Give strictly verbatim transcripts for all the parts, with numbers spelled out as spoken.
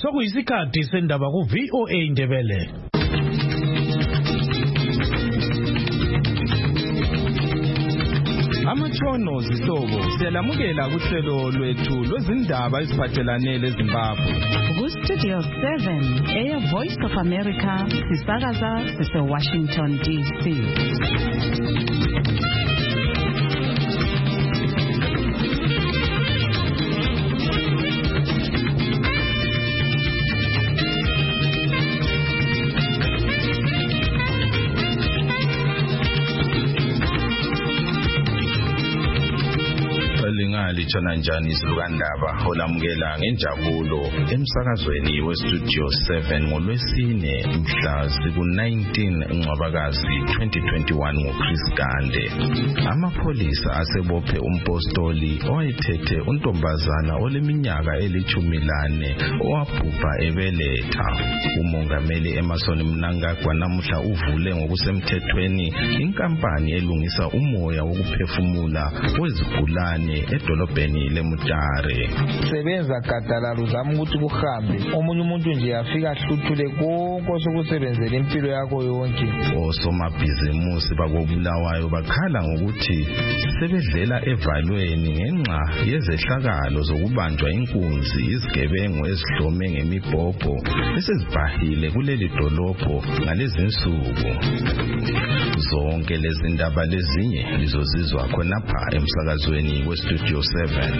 sokuyisikhathi sendaba ku V O A Ndebele. Amatshono zihlobo siyalamukela kuhlelo lwethu lwezindaba eziphathelane leZimbabwe. Ku Studio seven, Air Voice of America, sisakaza sise Washington D C. Lichana njani izilukandaba olamukela ngenjabulo emsakazweni weStudio seven ngolwesine mhla ziku nineteen Ncwabakazi twenty twenty-one ngoChris Gande. Amapholisa asebophe umpostoli owayethethe untombazana oleminyaka elithumi lane owabhubha ebeletha. Umongameli Emerson Mnangagwa namuhla uvule ngokusemthethweni inkampani elungisa umoya wokuphefumula wezigulane edolobheni leMutare. Sebenza gadalala uzama ukuthi kuhambe omunye umuntu nje afika ahluthule konke osokusebenzela impilo yakho yonke. Osomabhizimusi bakobulawayo bakhala ngokuthi sebedlela evalweni ngenxa yezehlakalo zokubanjwa inkunzi izigebengu ezihlome ngemibhobho esezibhahile kuleli dolobho ngalezi insuku. Zonke lezi ndaba lezinye lizozizwa khonapha emsakazweni weStudio seven.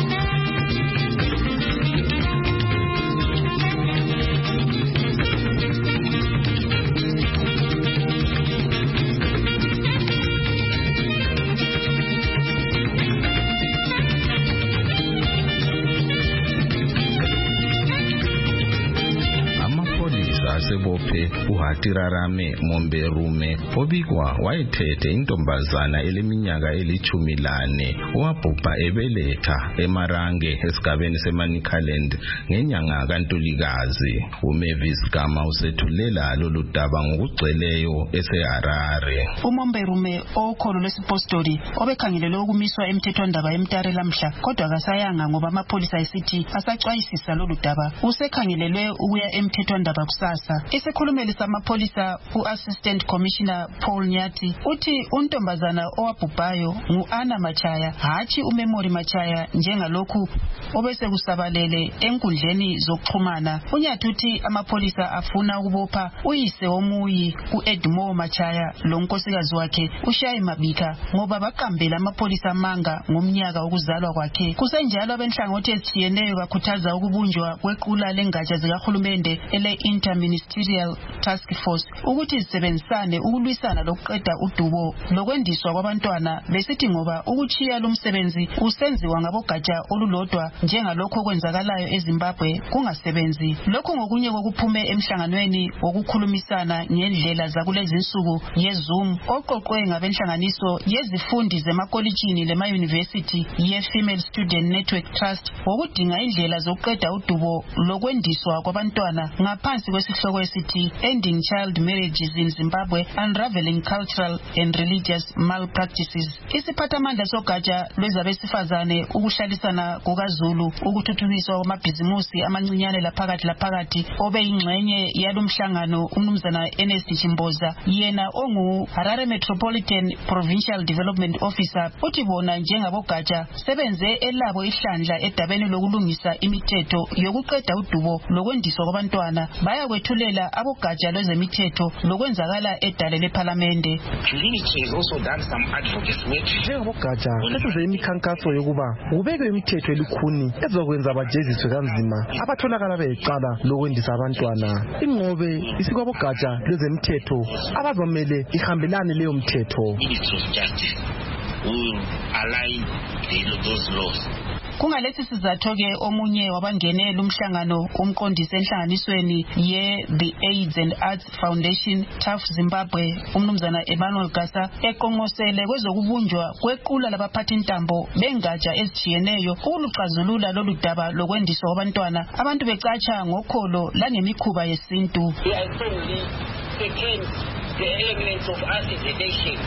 Sebophe uHatirarame Momberume obikwa wayethethe intombazana eleminyaka elithumi lane owabhubha ebeletha eMarange esigabeni seManicaland ngenyanga kaNtulikazi. uMavis Gama usethulela lolu daba ngokugcweleyo eseHarare. uMomberume okholo lesipostoli obekhangelele ukumiswa emthethwandaba eMtare lamhla kodwa kasayanga ngoba amapholisa esithi asaxwayisisa lolu daba. Usekhangelelwe ukuya emthethwandaba kusasa. Isikhulumeli samapholisa u-Assistant Commissioner Paul Nyati uthi untombazana owabhubhayo ngu-Anna Machaya hathi uMemory Machaya njengalokhu obese kusabalele enkundleni zokuxhumana. uNyati uthi amapholisa afuna ukubopha uyise womuyi u-Edmo Machaya lo nkosikazi wakhe uShayi Mabika ngoba baqambela amapholisa amanga ngomnyaka wokuzalwa kwakhe. Kusenjalo abenhlangothi ezitshiyeneyo bakhuthaza ukubunjwa kwequla lengatsha zikahulumende ele Interministerial Task Force ukuthi zisebenzisane ukulwisana lokuqeda udubo lokwendiswa kwabantwana, besithi ngoba ukuchiya lumsebenzi usenziwa ngabogatsha olulodwa njengalokho kwenzakalayo eZimbabwe kungasebenzi. Lokho ngokunye kokuphume emhlanganweni wokukhulumisana ngendlela zakulezi insuku yeZoom oqoqwe ngabenhlanganiso yezifundi zemakolitshini lema-university ye-Female Student Network Trust wokudinga indlela zokuqeda udubo lokwendiswa kwabantwana ngaphansi kwesihloko esithi Ending Child Marriages in Zimbabwe, Unraveling Cultural and Religious Malpractices. Isiphathamandla sogatsha lwezabesifazane ukuhlalisana kukaZulu ukuthuthukiswa kwamabhizimusi amancinyane laphakathi laphakathi obeyingxenye yalomhlangano umnumzana Ernest Chimboza yena ongu Harare Metropolitan Provincial Development Officer uthi bona njengabogatsha sebenze elabo ihlandla edabeni lokulungisa imithetho yokuqeda udubo lokwendiswa kwabantwana baya kwethulela abogatsha lwezemithetho lokwenzakala edale leParliamente. Njengabogatsha sesenze imikhankaso yokuba kubekwe imithetho elikhuni ezokwenza abajeziswe kanzima abatholakala beyiqala lokwendisa abantwana. Inqobe isikwabogatsha lwezemithetho abazomele ihambelane leyo mthetho. Kungalesi sizathu ke omunye wabangene lumhlangano umqondisi enhlanganisweni ye The AIDS and Arts Foundation T A F Zimbabwe umnumzana Emmanuel Gasa eqonqosele kwezokubunjwa kwequla labaphathi intambo bengatsha ezitshiyeneyo ukuluxazulula lolu daba lokwendiswa kwabantwana abantu becatsha ngokholo langemikhuba yesintu. The elements of us as a nation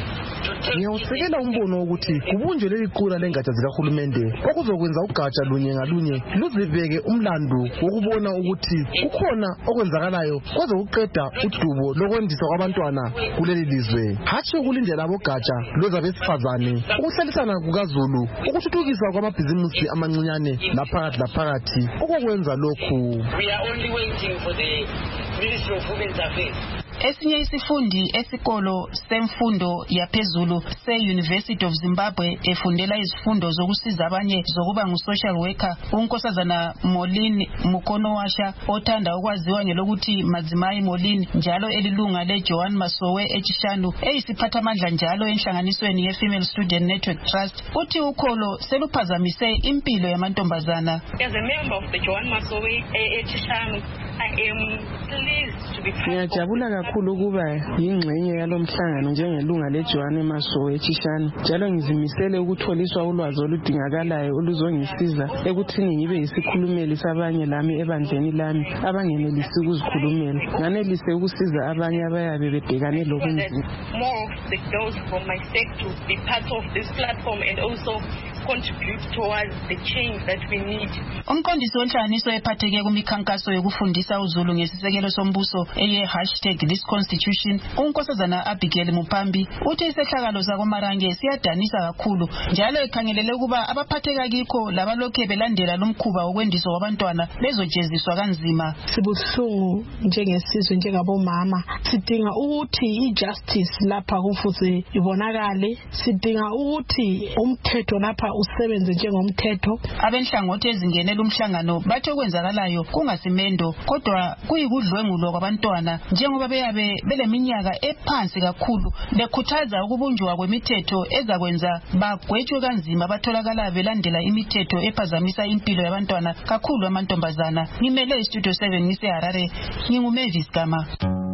Ngiyawusekela umbono wokuthi kubunjwe leli qula lengatsha zikahulumende okuzokwenza ugatsha lunye ngalunye luzibeke umlandu wokubona ukuthi kukhona okwenzakalayo kwaze uqeda udubo lokwendiswa kwabantwana kuleli lizwe. Hatshi ukulindela abogatsha lwezabesifazane ukuhlalisana kukaZulu ukuthuthukiswa kwamabhizimusi amancinyane laphakathi laphakathi okwenza lokhu. We are only waiting for the Ministry of Women's Affairs. Esinye isifundi esikolo semfundo yaphezulu se-University of Zimbabwe efundela izifundo zokusiza abanye zokuba ngu-social worker unkosazana Molini Mukonowasha othanda ukwaziwa ngelokuthi Mazimayi Molini njalo elilunga le-Joan Masowe eChishanu eyisiphathamandla njalo enhlanganisweni ye-Female Student Network Trust uthi ukholo seluphazamise impilo yamantombazana. As a member of the Joan Masowe eChishanu, I am pleased to be Ngiyajabula kakhulu ukuba yingxenye yalomhlangano njengelunga leJoan Masowe eChishanu njalo ngizimisele ukutholiswa ulwazi oludingakalayo oluzongisiza ekuthini ngibe yisikhulumeli sabanye lami ebandleni lami abangenelisi ukuzikhulumela nganelise ukusiza abanye abayabe bebhekane lobunzima. More of the girls from my sector to be part of this platform and also contribute towards the change that we need. Umqondisi wenhlanganiso ephatheke kumikhankaso yokufundisa uZulu ngesisekelo sombuso eye hashtag this constitution unkosazana Abigail Mupambi uthi isehlakalo zakoMarange siyadanisa kakhulu njalo ekhangelele ukuba abaphatheka kikho labalokhe belandela lomkhuba wokwendiswa kwabantwana bezojeziswa kanzima. Sibuhlungu njengesizwe njengabomama sidinga ukuthi ijustice lapha kufuze ibonakale sidinga ukuthi umthetho lapha usebenze njengomthetho. Abenhlangothi ezingenela umhlangano bathi okwenzakalayo kungasimendo kodwa kuyikudlwengulwa kwabantwana njengoba beyabe beleminyaka ephansi kakhulu bekhuthaza ukubunjwa kwemithetho ezakwenza bagwetshwe kanzima batholakala belandela imithetho ephazamisa impilo yabantwana kakhulu amantombazana. Ngimele iStudio seven ngiseHarare nginguMavis Gama.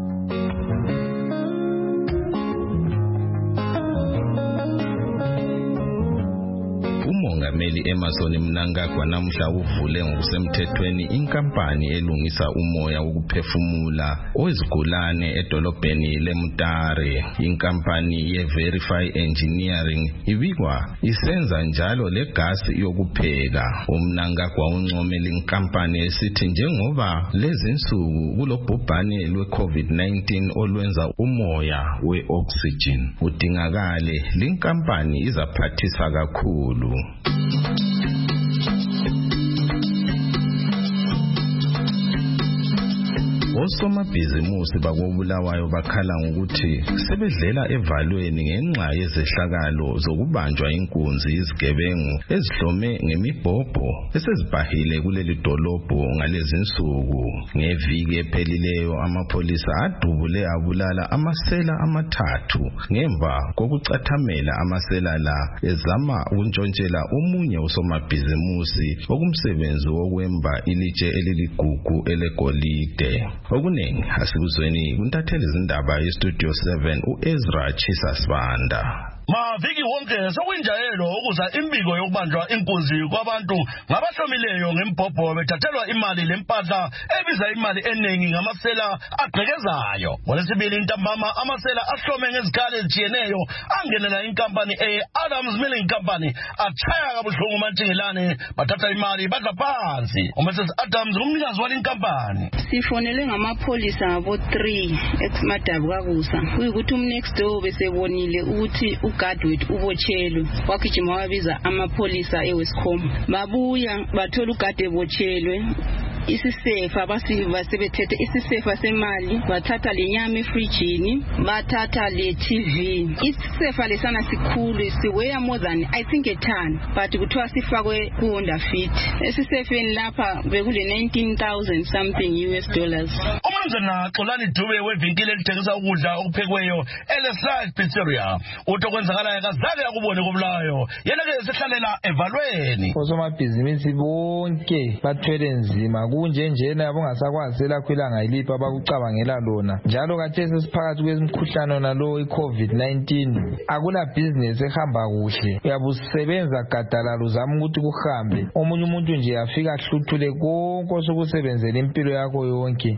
uMongameli Emmerson Mnangagwa namuhla uvule ngokusemthethweni inkampani elungisa umoya wokuphefumula owezigulane edolobheni leMutare. Inkampani yeVerify Engineering ibikwa isenza njalo legasi yokupheka. uMnangagwa uncomela inkampani esithi njengoba lezinsuku kulobhubhane lwe-COVID nineteen olwenza umoya we-oxygen udingakale, linkampani izaphathisa kakhulu. Osomabhizimusi bakobulawayo bakhala ngokuthi sebedlela evalweni ngenxa yezehlakalo zokubanjwa inkunzi izigebengu ezihlome ngemibhobho esezibhahile kuleli dolobho ngalezinsuku. Ngeviki ephelileyo amapholisa adubule abulala amasela amathathu ngemva kokucathamela amasela la ezama ukuntshontshela omunye usomabhizimusi okumsebenzi wokwemba ilitshe eliligugu elegolide. Okuningi asikuzweni kuntatheli izindaba yeStudio seven uEzra Chisasibanda. Maviki wonke sokwinjayelo ukuza imbiko yokubanjwa inkunzi kwabantu ngabahlomileyo ngembhobho bethathelwa imali lempahla ebiza imali eningi ngamasela agqekezayo. Ngolesibili intambama amasela ahlome ngezikhala ezijiyeneyo angenela inkampani e-Adams Milling Company achaya kabuhlungu umantshingelane bathatha imali badla phansi. uMrs Adams ngumnikazi wale inkampani. Sifonele ngamapholisa ngabo three ex-Madabu kakusa kuyikuthi umnext door besebonile ukuthi uGadwet ubotshelwe wakijima wabiza amapholisa eWescom babuya bathola uGadwe ebotshelwe isisefa basibethethe isisefa semali bathatha lenyama efrijini bathatha le T V. Isisefa lesana sikhulu siweya more than I think a ton but kuthiwa sifakwe ku Honda Fit. Esisefeni lapha bekule nineteen thousand something U S dollars. Umnumzana Xolani Dube wevinkile elithengisa ukudla okuphekweyo eLeside Pizzeria utokwenzakala yakazake yakubone kobulayo yena ke sehlalela evalweni. Osomabhizinisi bonke bathwele nzima kunje njena abongasakwazi lakhwilanga ilipha bakucabangela lona njalo kathesi siphakathi kwemikhuhlane nalo iCovid nineteen akula business ehamba kuhle uyabusebenza gadalala uzama ukuthi kuhambe omunye umuntu nje afika ahluthule konke sokusebenzela impilo yakho yonke and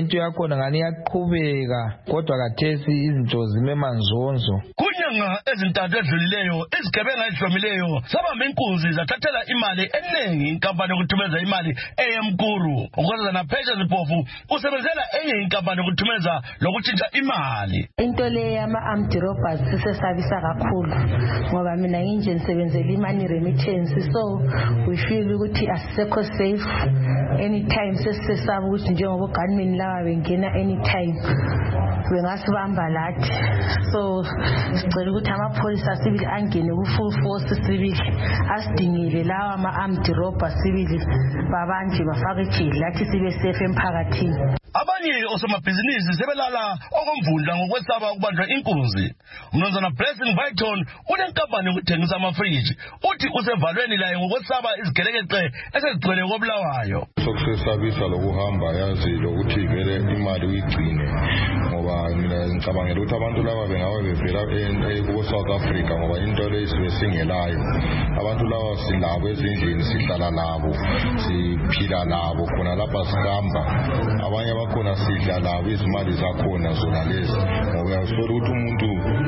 into yakhona ngani yaqhubeka kodwa kathesi izinto zime manzonzo. Kunyanga ezintathu edlulileyo izigebenga ezihlomileyo sabamba inkunzi zathathela imali eningi inkampani yokuthumeza imali eyemkuru. Ukwenzela naphesha zipofu usebenzela enye inkampani yokuthumeza lokutshintsha imali. Into le yama-armed robbers sisesabisa kakhulu ngoba mina nginje nisebenzela imali remittance, so we feel ukuthi asisekho safe anytime. Sesisesaba ukuthi njengoba ugunman lawa bengena anytime bengasibamba lathi, so sicela ukuthi amapholisa sibili angene ku-full force sibili asidingile lawa ama-armed robbers sibili babanje bafake ejele lathi sibe safe emphakathini. Abanye osomabhizinisi sebelala okomvundla ngokwesaba ukubanjwa inkunzi. Umnumzana Blessing Byton unenkampani yokuthengisa amafriji uthi usevalweni laye ngokwesaba izigelekeqe esezigcwele koBulawayo. Sokusesabisa lokuhamba yazi lokuthi vele imali uyigcine ngoba mina ngicabangela ukuthi abantu laba bengabe bevela ku South Africa ngoba into leyisiwe singelayo. Abantu laba silabo ezindlini sihlala labo siphila labo khona lapha sihamba. Abanye bakhona sidla labo izimali zakhona zona lezi ngoba uyasola ukuthi umuntu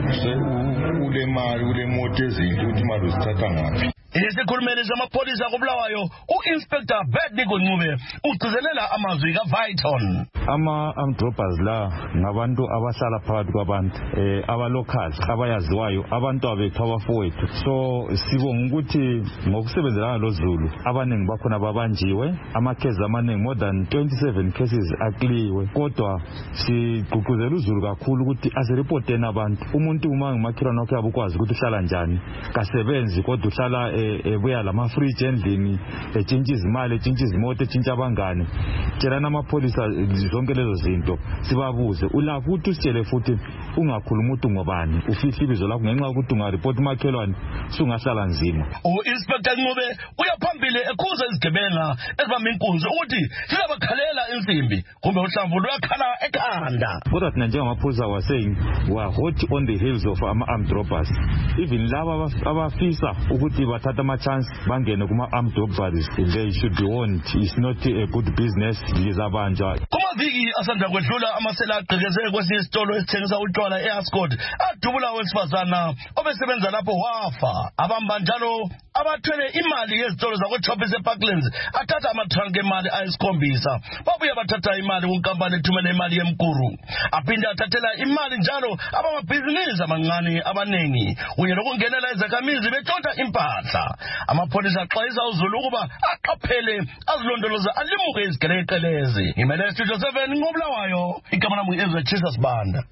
ule mali ule moto ezinto ukuthi imali uzithatha ngaphi. Isikhulumeli samapolisa koBulawayo u-Inspector Bert Ncube ugcizelela amazwi kaVyton. Ama-armed robbers la ngabantu abahlala phakathi kwabantu eh abalocals abayaziwayo abantu abethu abafowethu. So sibonga ukuthi ngokusebenzelana loZulu abaningi bakhona babanjiwe, amakhezi amaningi more than twenty-seven cases akliwe. Kodwa sigqugquzela uZulu kakhulu ukuthi asireporteni abantu. Umuntu uma ngimakhirana wakhe abukwazi ukuthi uhlala njani, kasebenzi kodwa uhlala ebuya lama fridge endlini, etshintsha izimali, etshintsha izimoto, etshintsha abangane. Tshela namapolisa zonke lezo zinto sibabuze. Ulapho ukuthi usitshele futhi ungakhuluma umuntu ngobani, ufihla ibizo lakho ngenxa ukuthi ungareport umakhelwane sungahlala nzima. U-Inspector Ncube uyaphambili ekhuza izigebenga ezibamba inkunzi ukuthi sizabakhalela insimbi kumbe uhlamvu luyakhala ekhanda. Kodwa thina njengamapholisa was saying we are hot on the heels of ama-armed robbers. Even laba abafisa ukuthi bathatha ama-chance bangene kuma-armed robbers, they should be warned. It's not a good business. Lizabanjwa. Kumaviki asanda kwedlula amasela agqekeze kwesinye isitolo esithengisa utshwala e-Ascot adubula owesifazana obesebenza lapho wafa. Abamba njalo abathwele imali yezitolo zakwe-Choppers eParklands athatha amatrank emali ayisikhombisa. Babuye bathatha imali kunkampani ethumela imali yemkuru. Aphinde athathela imali njalo abamabhizinisi amancane abaningi kunye nokungenela izakhamizi betshontsha impahla. Amapholisa axwayisa uZulu ukuba aqaphele azilondoloza alimuke izigelekeqe lezi. Ngimele Studio seven ngoBulawayo, igama lami ngu-Ezra Jesus Banda.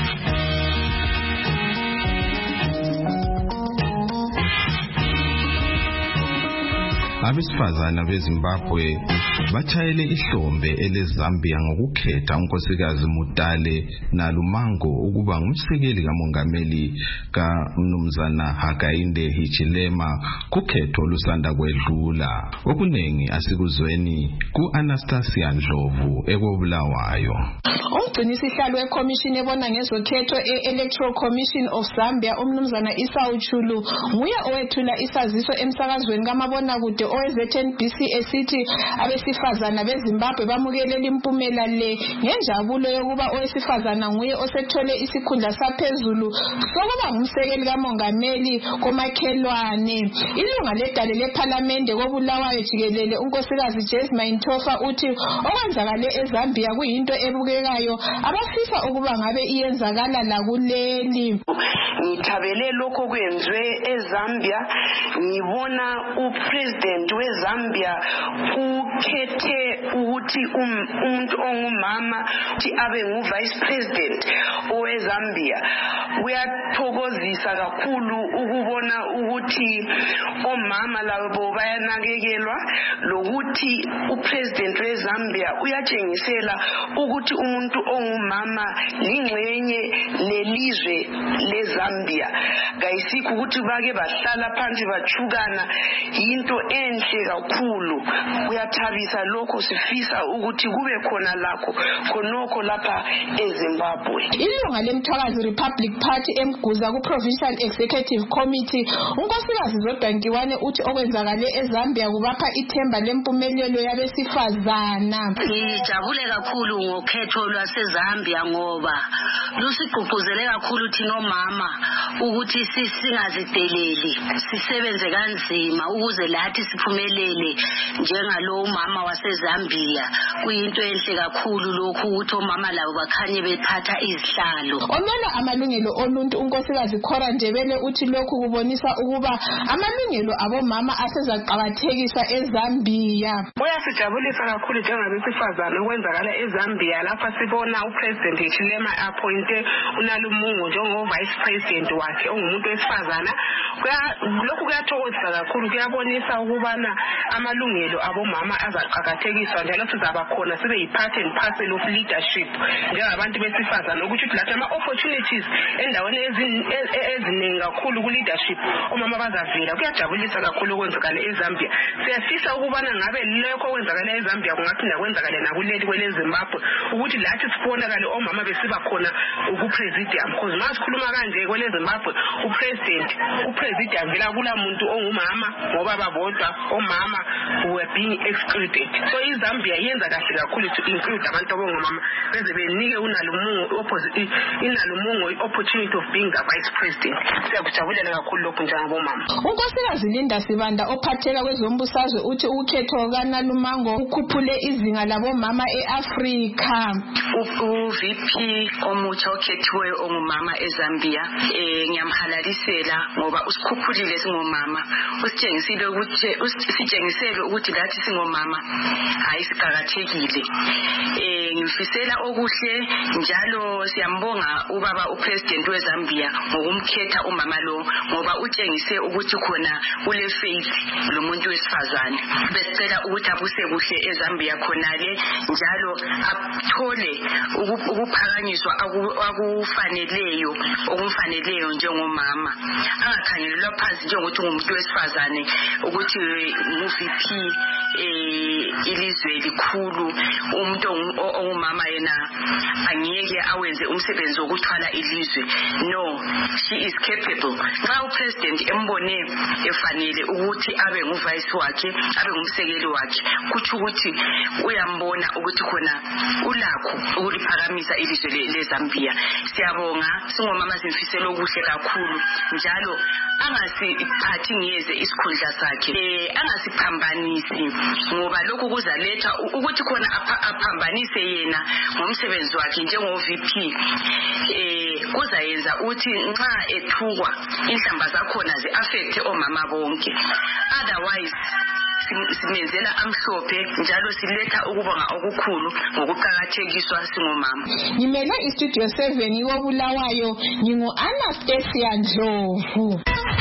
Abesifazana beZimbabwe bathayele ihlombe eleZambia ngokukhetha unkosikazi Mutale Nalumango ukuba ngumsekeli kamongameli kaMnumzana Hakainde Hichilema kukhetho lusanda kwedlula. Okunengi asikuzweni ku-Anastasia Ndlovu ekoBulawayo. Umgcinisihlalo weCommission ebona ngezokhetho e-Electoral Commission of Zambia uMnumzana Esau Chulu nguye owethula isaziso emsakazweni kamabonakude o-Z N B C esithi abesifazana beZimbabwe bamukelela impumela le ngenjabulo yokuba owesifazana nguye osethole isikhundla saphezulu sokuba ngumsekeli kamongameli komakhelwane. Ilunga ledale lePhalamende koBulawayo jikelele unkosikazi Jasmine Tofa uthi okwenzakale eZambia kuyinto ebukekayo abafisa ukuba ngabe iyenzakala lakuleli. Ngithabele lokho kwenzwe eZambia, ngibona upresident weZambia ukhethe ukuthi umuntu ongumama uthi abe nguvice president oweZambia. Kuyathokozisa kakhulu ukubona ukuthi omama labo bayanakekelwa lokuthi upresident weZambia uyatshengisela ukuthi umuntu ongumama lingxenye lelizwe leZambia. Kayisikho ukuthi bake bahlala phansi bachukana, into en enhle kakhulu kuyathabisa lokho sifisa ukuthi kube khona lakho khonokho lapha eZimbabwe. Ilunga lemthwakazi Republic Party emguza ku Provincial Executive Committee unkosikazi Zodwankiwane uthi okwenzakale eZambia kubapha ithemba lempumelelo yabesifazana. Ngijabule kakhulu ngokhetho lwaseZambia ngoba lusigqugquzele kakhulu thina omama ukuthi singazideleli sisebenze kanzima ukuze lathi siphumelele njengalo umama waseZambia. Kuyinto enhle kakhulu lokhu ukuthi omama labo bakhanye bethatha izihlalo. Omela amalungelo oluntu unkosikazi Khora Ndebele uthi lokhu kubonisa ukuba amalungelo abomama asezaqakathekisa eZambia. Kuyasijabulisa kakhulu njengabesifazana okwenzakala eZambia lapha sibona uPresident Hichilema appointe uNalumungu njengo Vice President wakhe ongumuntu wesifazana. Lokhu kuyathokozisa kakhulu kuyabonisa ukubana amalungelo abomama azaqakathekiswa njalo sizaba khona sibe yipart and parcel of leadership njengabantu besifazana ukuthi lathi ama opportunities endaweni eziningi kakhulu ku leadership omama bazavela. Kuyajabulisa kakhulu okwenzakala eZambia. Siyafisa ukubana ngabe lokho okwenzakala eZambia kungaphinda kwenzakale nakuleli kwele Zimbabwe ukuthi lathi sibonakale omama besiba khona ku presidium because masikhuluma kanje kwele Zimbabwe u president u president vela kula muntu ongumama ngoba babodwa omama were being excluded. So iZambia yenza kahle kakhulu to include abantu abongomama beze benike uNalumungu opposite iNalumungu opportunity of being the vice president. Siyakujabulela kakhulu lokho njengabomama. Unkosikazi Linda Sibanda ophatheka kwezombusazwe uthi ukhetho kaNalumango ukhuphule izinga labomama eAfrika. U-V P omutsha okhethiweyo ongumama eZambia eh ngiyamhalalisela ngoba usikhuphulile singomama usitshengisile ukuthi usitshengisele ukuthi lathi singomama hayi siqhakathekile. Eh ngimfisela okuhle njalo siyambonga ubaba uPresident weZambia ngokumkhetha umama lo ngoba utshengise ukuthi khona ule faith lo muntu wesifazane. Besicela ukuthi abuse kuhle eZambia khonale njalo athole ukuphakanyiswa akufaneleyo okumfaneleyo njengomama. Angakhangelelwa phansi njengokuthi ngumuntu wesifazane ukuthi u-V P eh ilizwe likhulu umuntu ongumama yena angeke awenze umsebenzi wokuthwala ilizwe. No, she is capable. Xa uPresident embone efanele ukuthi abe nguvice wakhe abe ngumsekeli wakhe kuthi ukuthi uyambona ukuthi khona ulakho ukuliphakamisa ilizwe leZambia. Siyabonga singomama simfisela okuhle kakhulu njalo angasiphathi ngiyeze isikhundla sakhe eh angasiphambanisi ngoba lokhu kuzaletha ukuthi khona aphambanise yena ngomsebenzi wakhe njengo V P eh kuzayenza ukuthi nxa ethukwa inhlamba zakhona ze-affect omama bonke. Otherwise simenzela amhlophe njalo siletha ukubonga okukhulu ngokuqhakathekiswa singomama. Ngimele istudio seven iwobulawayo ngingu Anastasia Ndlovu.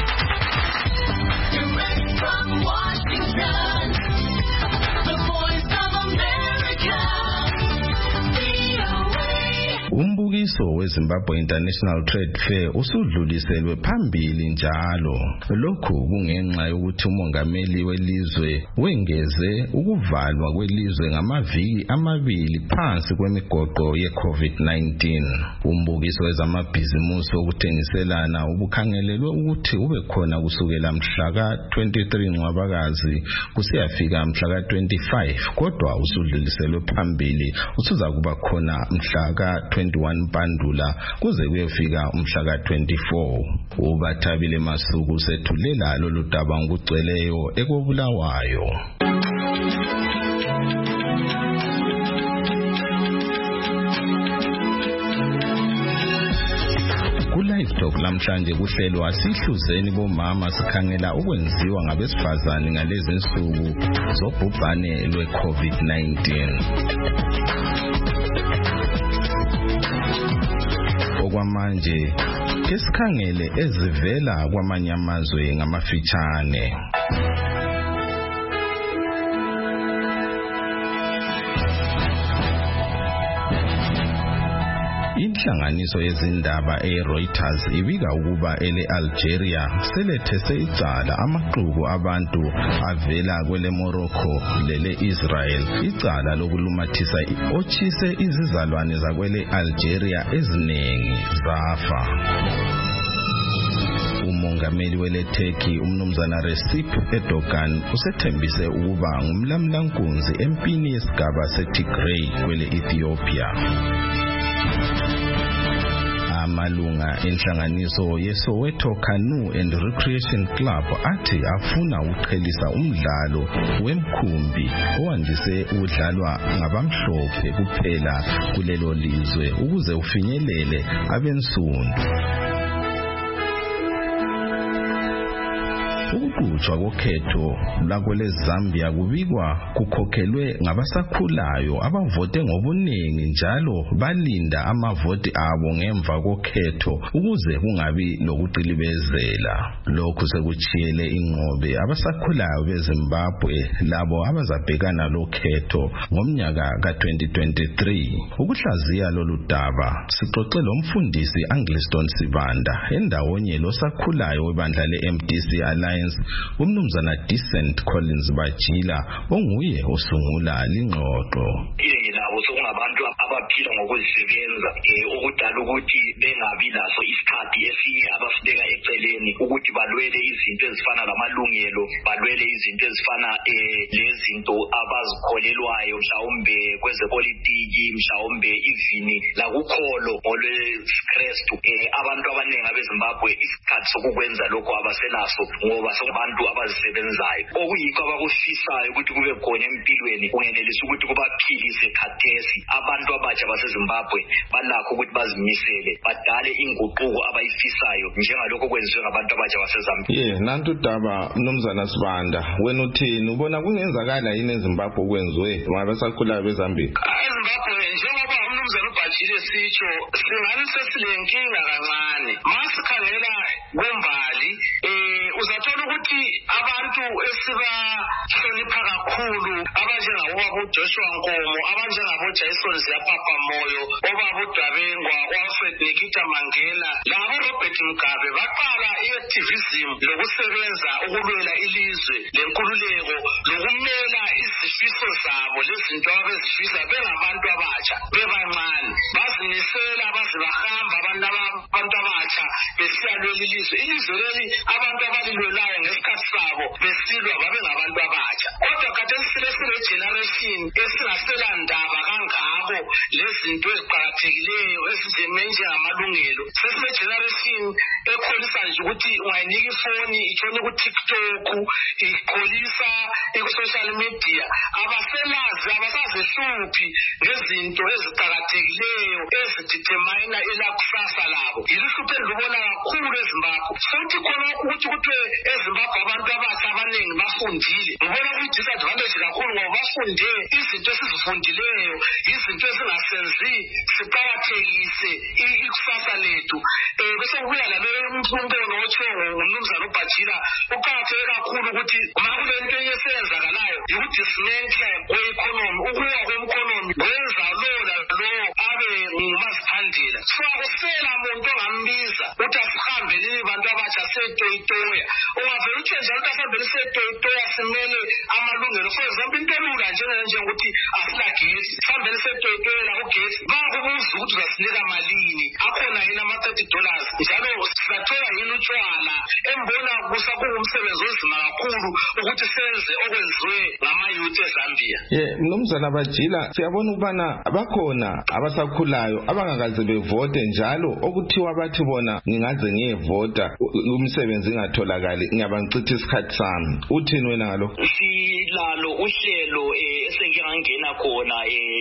Umbukiso weZimbabwe International Trade Fair usudluliselwe phambili njalo. Lokhu kungenxa yokuthi umongameli welizwe wengeze ukuvalwa kwelizwe ngamaviki amabili phansi kwemigoqo ye-COVID nineteen. Umbukiso wezamabhizimusi okuthengiselana ubukhangelelwe ukuthi ube khona kusukela mhla ka twenty-three Ncwabakazi kusiyafika mhla ka twenty-five kodwa usudluliselwe phambili usuza kuba khona mhla ka twenty-one Mpandula kuze kuyefika umhla ka twenty-four. Ubathabile Masuku sethulela lolu daba ngokugcweleyo ekobulawayo. Ku-Live Talk lamhlanje kuhlelwa sihluzeni bomama sikhangela ukwenziwa ngabesifazane ngalezi insuku zobhubhane lwe-COVID nineteen. Okwamanje kesikhangele ezivela kwamanye amazwe ngamafitshane. inhlanganiso yezindaba eReuters ibika ukuba ele Algeria selethese icala amaqhubu abantu avela kwele Morocco lele Israel icala lokulumathisa ochise izizalwane zakwele Algeria eziningi zafa. Umongameli wele Turkey umnumzana Recep Erdogan usethembise ukuba ngumlamlankunzi empini yesigaba seTigray kwele Ethiopia. Amalunga enhlanganiso yeSoweto Canoe and Recreation Club athi afuna ukuqhelisa umdlalo wemkhumbi owandise ukudlalwa ngabamhlophe kuphela kulelo lizwe ukuze ufinyelele abensundu. Ukugujwa kokhetho lakwele Zambia kubikwa kukhokhelwe ngabasakhulayo abavote ngobuningi njalo balinda amavoti abo ngemva kokhetho ukuze kungabi lokuqilibezela. Lokhu sekuchiyele inqobe abasakhulayo beZimbabwe labo abazabhekana lokhetho ngomnyaka ka twenty twenty-three. Ukuhlaziya lolu daba sixoxe lo mfundisi Angliston Sibanda endawonye losakhulayo webandla le-M D C Alliance umnumzana Decent Collins Bajila onguye osungula lingxoxo. Nabo sokungabantu abaphila ngokuzisebenza okudala ukuthi bengabi laso isikhathi esinye abasibeka eceleni ukuthi balwele izinto ezifana lamalungelo, balwele izinto ezifana lezinto abazikholelwayo mhlawumbe kwezepolitiki, mhlawumbe ivini lakukholo olweKristu. Abantu abaningi abeZimbabwe isikhathi sokukwenza lokho abasenaso ngoba sokubantu abazisebenzayo. Okuyikho abakufisayo ukuthi kube khona empilweni kungenelisa ukuthi kubaphilise khathesi. Abantu abatsha baseZimbabwe balakho ukuthi bazimisele badale inguquko abayifisayo njengalokho kwenziwe ngabantu abatsha baseZambia. Yeah, nantu daba mnumzana Sibanda, wena uthini ubona kungenzakala yini eZimbabwe kwenziwe ngabasakhulayo beZambia? eZimbabwe njengoba umnumzana uBajile sitsho singani sesilenkinga kancane. Masikhangela kumbali eh uzathola ukuthi abantu esibahlonipha kakhulu abanjengabo Joshua Nkomo, abanjengabo Jason Ziyapapa Moyo, obaba uDabengwa, Alfred Nikita Mandela, labo Robert Mugabe baqala i-activism lokusebenza ukulwela ilizwe lenkululeko lokumela izifiso zabo lezinto abezifisa bengabantu abatsha bebancane bazimisela bazibahamba abantu abantu abatsha besiyalwela ilizwe ilizwe leli abantu abalilwelayo ngesikhathi sabo besilwa babengabantu abatsha. Kodwa khathesi silesile generation esingasela ndaba kangako lezinto eziqakathekileyo ezizemenje ngamalungelo. Sesile generation ekholisa nje ukuthi ungayinika ifoni itshone ku TikTok, ikholisa ku-social media, abaselazi abasazihluphi ngezinto eziqakathekileyo ezidetermine elakusasa labo. Yilihlupho endibona kakhulu eZimbabwe. Futhi khona ukuthi kuthiwe eZimbabwe abantu abatsha abaningi bafundile. Ngibona ukuthi disadvantage kakhulu ngoba bafunde izinto esizifundileyo, izinto ezingasenzi siqakathekise ikusasa lethu. Eh bese kubuya lalo umfundo otsho ngumnumzana uBajila uqakatheke kakhulu ukuthi makule nto eyesenzakalayo ukuthi dismantle kwe-economy, ukuwa kwe-economy kwenza lo lo abe ngumaziphandela. So akusela muntu ongambiza ukuthi asihambele abantu abatsha setoyitoya. Ungavele utshe njalo ukuthi asihambele setoyitoya simele amalungelo. For example into elula njengokuthi asilagesi, sihambele setoyitoya ugesi bakubuza ukuthi uzasinika malini, akhona yini ama-thirty dollars njalo sizathola yini utshwala. Embona kusakuwumsebenzi onzima kakhulu ukuthi senze okwenziwe ngama-youth eZambia. Yeah, mnumzana Bajila siyabona ukubana bakhona abasakhulayo abangakaze bevote njalo okuthiwa bathi bona ngingaze ngiyevota umsebenzi ingatholakali ngiyabancitha isikhathi sami. Uthini wena ngalo? Silalo uhlelo esengingangena khona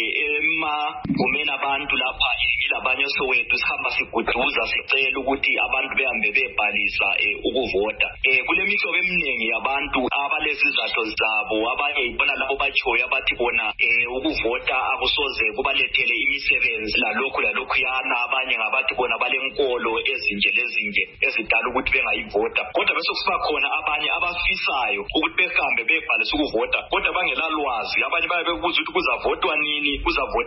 emagumeni abantu lapha ngilabanye Soweto sihamba siguduza sicela ukuthi abantu behambe bebhalisa ukuvota. Kule mihlobo eminingi yabantu abalezizathu zabo, abanye ibona labo bachoya bathi bona ukuvota akusoze kubalethele imisebenzi lalokhu lalokhu yana, abanye ngabathi bona balenkolo ezinje lezinje ezidala ukuthi bengayivota. Kodwa bese kusiba khona abanye abafisayo ukuthi behambe bebhalisa ukuvota kodwa bangela lwazi. Abanye baye bebuza ukuthi kuzavotwa nini, kuzavota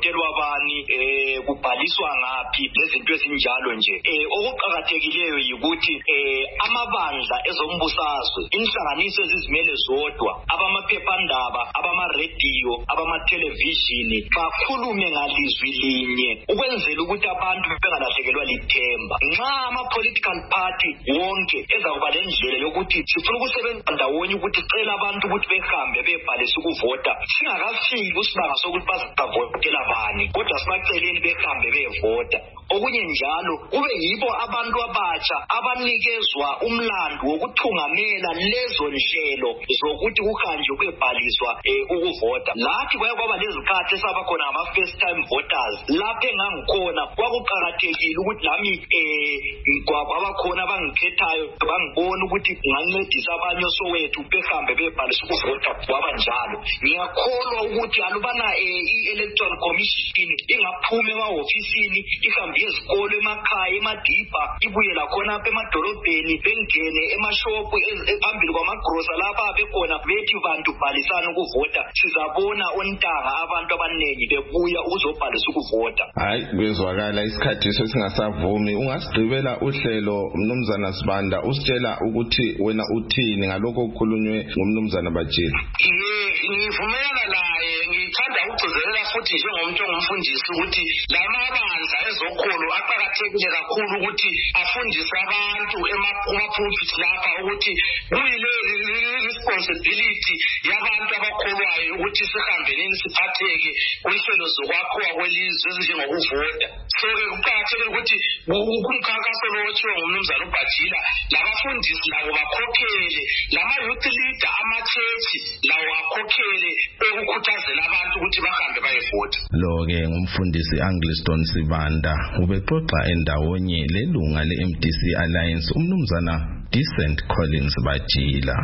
kuvotelwa bani eh kubhaliswa ngaphi lezinto ezinjalo nje. Eh okuqhakathekileyo yikuthi eh amabandla ezombusazwe inhlanganiso ezizimele zodwa abamaphephandaba abama-radio abama-television bakhulume ngalizwi linye ukwenzela ukuthi abantu bengalahlekelwa lithemba. Nxa ama-political party wonke ezakuba lendlela yokuthi sifuna ukusebenza ndawonye ukuthi cela abantu ukuthi behambe bebhalise ukuvota singakafiki usibanga sokuthi bazavotela bani kodwa sibaceleni behambe bevota. Okunye njalo kube yibo abantu abatsha abanikezwa umlando wokuthungamela lezo nhlelo zokuthi kuhanjwe kwebhaliswa eh, ukuvota. Lathi kwake kwaba lezikhathi esaba khona ama first time voters lapho engangikhona kwakuqhakathekile ukuthi nami eh kwabakhona abangikhethayo bangibona ukuthi ngancedisa abanye sowethu behambe bebhalisa ukuvota kwaba njalo. Ngiyakholwa ukuthi alubana eh, i-electoral commission ingaphuma emahofisini ihambe ezikolo emakhaya emadipha ibuye la khona apha emadolobheni bengene emashopu phambili kwamagrosa lapha bekhona bethi bantu bhalisana ukuvota sizabona ontanga abantu abaningi bebuya ukuzobhalisa ukuvota. Hayi kwezwakala isikhathi sesingasavumi. Ungasigqibela uhlelo mnumzana Sibanda usitshela ukuthi wena uthini ngalokho okukhulunywe ngumnumzana Bajila. Ngivumelana naye ngithanda ukugcizelela futhi njengomuntu ongumfundisi ukuthi lama bandla ezokholo aqhakathekile kakhulu ukuthi afundise abantu ema-pulpit lapha ukuthi kuyile responsibility yabantu abakholwayo ukuthi sihambenini siphatheke kwinhlelo zokwakhiwa kwelizwe ezinjengokuvota. So-ke kuqakathekile ukuthi kumkhankaso lo otshiwo ngumnumzana uBajila labafundisi labo bakhokhele lama-youth leader amachechi lawo akhokhele ukukhuthazela abantu ukuthi bahambe bayevota. Lo-ke ngumfundisi Angliston Sibanda ubexoxa endawonye lelunga le-M D C Alliance umnumzana Decent Collins Bajila.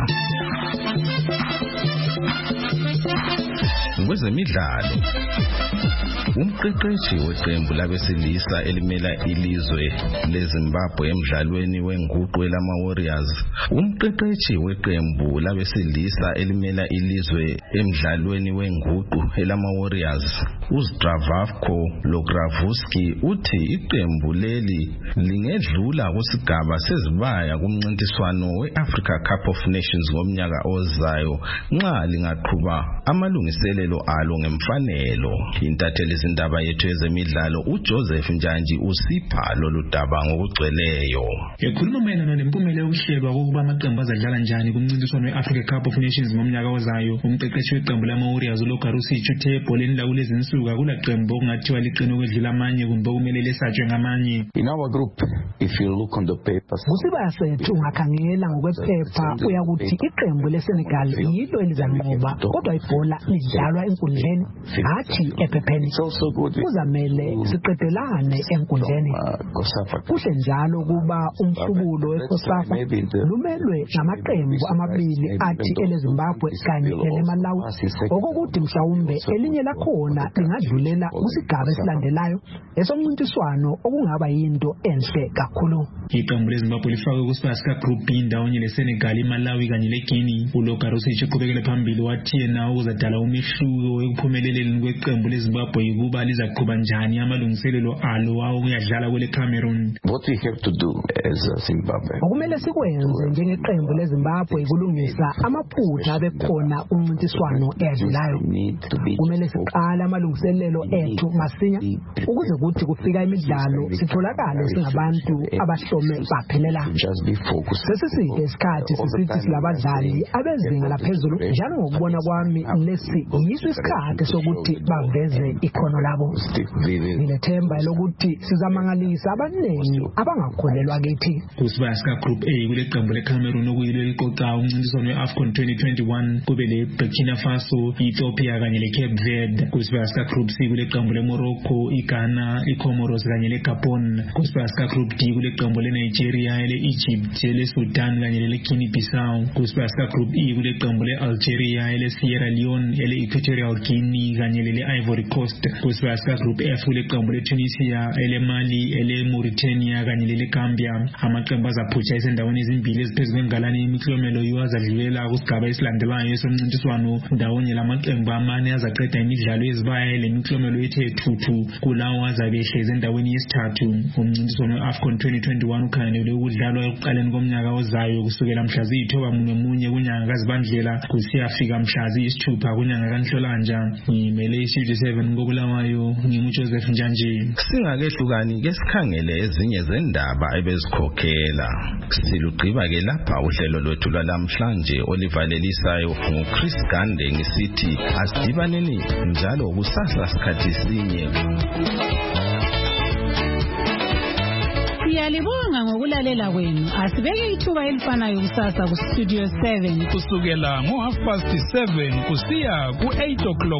Kwezemidlalo umqeqeshi weqembu labesilisa elimela ilizwe leZimbabwe emidlalweni wenguqu elama-Warriors umqeqeshi weqembu labesilisa elimela ilizwe emidlalweni wenguqu elama-Warriors uZdravko Logravuski uthi iqembu leli lingedlula kusigaba sezibaya kumncintiswano we-Africa Cup of Nations ngomnyaka ozayo nxa lingaqhuba amalungiselelo alo ngemfanelo. Intatheli izindaba yethu ezemidlalo uJoseph Njanji usipha lolu daba ngokugcweleyo. Ekhuluma mayelana nempumelelo yokuhlelwa kokuba amaqembu azadlala njani kumncintiswano we-Africa Cup of Nations ngomnyaka ozayo umqeqeshi weqembu lama-Warriors uLogarusic uthe ebholeni lakulezi insuku akula qembu okungathiwa liqine ukwedlula amanye kumbe kumele lesatshwe ngamanye. In our group, if you look on the papers, kusibaya sethu ungakhangela ngokwephepha uyakuthi iqembu leSenegal yilo elizanqoba kodwa ibhola lidlalwa enkundleni hathi ephepheni. Kuzamele siqedelane enkundleni. Kuhle njalo kuba umhlubulo weCOSAFA lumelwe namaqembu amabili athi eleZimbabwe kanye eleMalawi okokuthi mhlawumbe elinye lakhona lingadlulela kusigaba esilandelayo esomncintiswano okungaba yinto enhle kakhulu. Iqembu leZimbabwe lifakwe kusigaba sika-Group B ndawonye leSenegal, iMalawi kanye leGuinea. uLogarusic uqhubekele phambili wathi yena uzadala umehluko ekuphumeleleni kweqembu leZimbabwe ukuba lizaqhuba njani amalungiselelo alo awokuyadlala kwele Cameroon. What we have to do as Zimbabwe, okumele sikwenze njengeqembu leZimbabwe kulungisa amaphutha abekhona kumncintiswano eyadlulayo. Kumele siqala amalungiselelo ethu masinya ukuze kuthi kufika imidlalo sitholakale singabantu abahlome baphelela. Sesiside isikhathi sisithi silabadlali abezinga laphezulu njalo ngokubona kwami lesi yiso isikhathi sokuthi baveze ikhono labo. Ngilethemba lokuthi sizamangalisa abaningi abangakholelwa kithi. Kusibaya sika-Group A kule qembu leCameroon okuyilo liqoqa umncintiswano we-AFCON twenty twenty-one kube le Burkina Faso, Ethiopia kanye le-Cape Verde. Kusibaya sika-Group C kule qembu leMorocco, iGhana, iComoros kanye leGabon. Kusibaya sika-Group D kule qembu leNigeria, ele-Egypt, ele-Sudan kanye lele-Guinea Bissau. Kusibaya sika-Group E kule qembu le-Algeria, ele-Sierra Leone, ele-Equatorial Guinea kanye lele-Ivory Coast. kusibaya sika Group F kuleqembu leTunisia, eleMali, eleMauritania kanye leleGambia. Amaqembu azaphutsha esendaweni ezimbili eziphezulu kwengalane yemiklomelo yazadlulela kusigaba esilandelayo somncintiswano. Ndawonye lamaqembu amane azaqeda imidlalo ezibaya lemiklomelo ethe thuthu kulawo azabe ehlezi endaweni yesithathu. Umncintiswano weAFCON twenty twenty-one ukhangelelwe ukudlalwa ekuqaleni komnyaka ozayo kusukela mhla ziyithoba munye munye kunyanga kaZibandlela kusiyafika mhla ziyisithupha kunyanga kaNhlolanja. Ngimele iStudio seven ngobulawayo nginguJoseph Njanje. Singakehlukani ke sikhangele ezinye zendaba ebezikhokhela. Silugqiba ke lapha uhlelo lwethu lwalamhlanje olivalelisayo nguChris Gande ngisithi asidibaneni njalo kusasa sikhathi sinye. Siyalibonga ngokulalela kwenu. Asibeke ithuba elifanayo kusasa ku Studio seven kusukela ngo half past seven kusiya ku eight o'clock